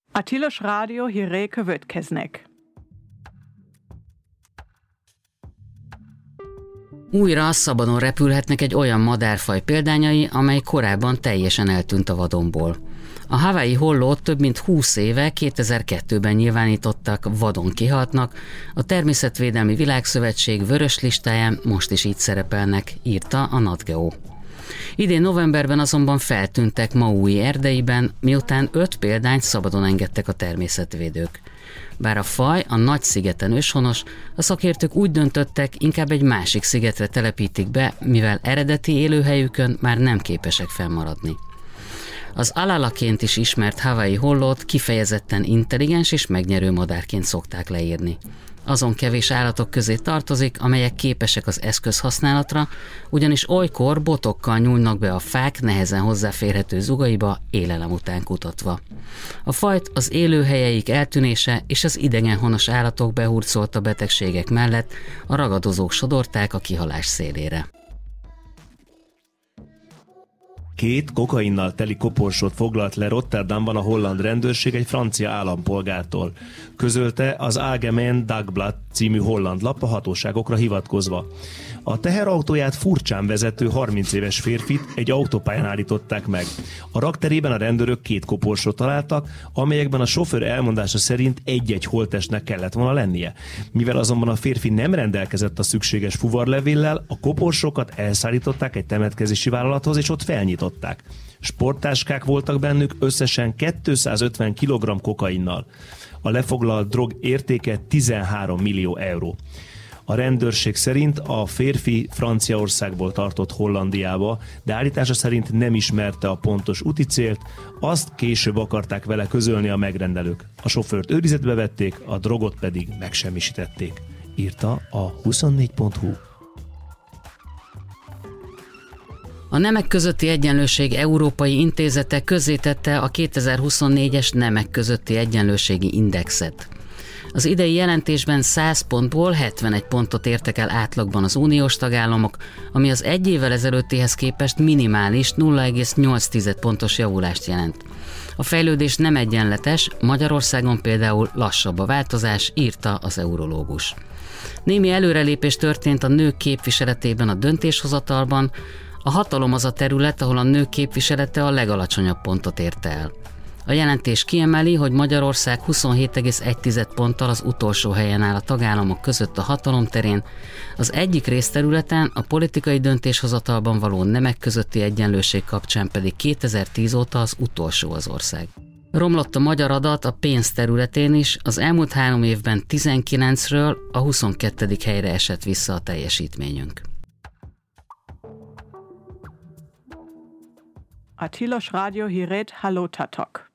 A Tilos Rádió hírei következnek. Újra szabadon repülhetnek egy olyan madárfaj példányai, amely korábban teljesen eltűnt a vadonból. A hawaii hollót több mint 20 éve, 2002-ben nyilvánítottak vadon kihaltnak, a Természetvédelmi Világszövetség vörös listáján most is így szerepelnek, írta a NatGeo. Idén novemberben azonban feltűntek Maui erdeiben, miután 5 példányt szabadon engedtek a természetvédők. Bár a faj a nagy szigeten őshonos, a szakértők úgy döntöttek, inkább egy másik szigetre telepítik be, mivel eredeti élőhelyükön már nem képesek fennmaradni. Az alalaként is ismert hawaii hollót kifejezetten intelligens és megnyerő madárként szokták leírni. Azon kevés állatok közé tartozik, amelyek képesek az eszközhasználatra, ugyanis olykor botokkal nyúlnak be a fák nehezen hozzáférhető zugaiba élelem után kutatva. A fajt az élőhelyeik eltűnése és az idegenhonos állatok behurcolta betegségek mellett a ragadozók sodorták a kihalás szélére. 2 kokainnal teli koporsót foglalt le Rotterdamban a holland rendőrség egy francia állampolgártól, közölte az Algemeen Dagblad című holland lap a hatóságokra hivatkozva. A teherautóját furcsán vezető 30 éves férfit egy autópályán állították meg. A rakterében a rendőrök 2 koporsót találtak, amelyekben a sofőr elmondása szerint egy-egy holttestnek kellett volna lennie. Mivel azonban a férfi nem rendelkezett a szükséges fuvarlevéllel, a koporsókat elszállították egy temetkezési vállalathoz, és ott felnyitották. Sporttáskák voltak bennük összesen 250 kg kokainnal. A lefoglalt drog értéke 13 millió euró. A rendőrség szerint a férfi Franciaországból tartott Hollandiába, de állítása szerint nem ismerte a pontos úti célt, azt később akarták vele közölni a megrendelők. A sofőrt őrizetbe vették, a drogot pedig megsemmisítették, írta a 24.hu. A Nemek közötti Egyenlőség Európai Intézete közzétette a 2024-es Nemek közötti Egyenlőségi Indexet. Az idei jelentésben 100 pontból 71 pontot értek el átlagban az uniós tagállamok, ami az egy évvel ezelőttihez képest minimális 0,8 pontos javulást jelent. A fejlődés nem egyenletes, Magyarországon például lassabb a változás, írta az eurológus. Némi előrelépés történt a nők képviseletében a döntéshozatalban, a hatalom az a terület, ahol a nők képviselete a legalacsonyabb pontot érte el. A jelentés kiemeli, hogy Magyarország 27,1 ponttal az utolsó helyen áll a tagállamok között a hatalom terén, az egyik részterületen, a politikai döntéshozatalban való nemek közötti egyenlőség kapcsán pedig 2010 óta az utolsó az ország. Romlott a magyar adat a pénz területén is, az elmúlt 3 évben 19-ről a 22. helyre esett vissza a teljesítményünk. A Tilos Rádió hírét hallottátok.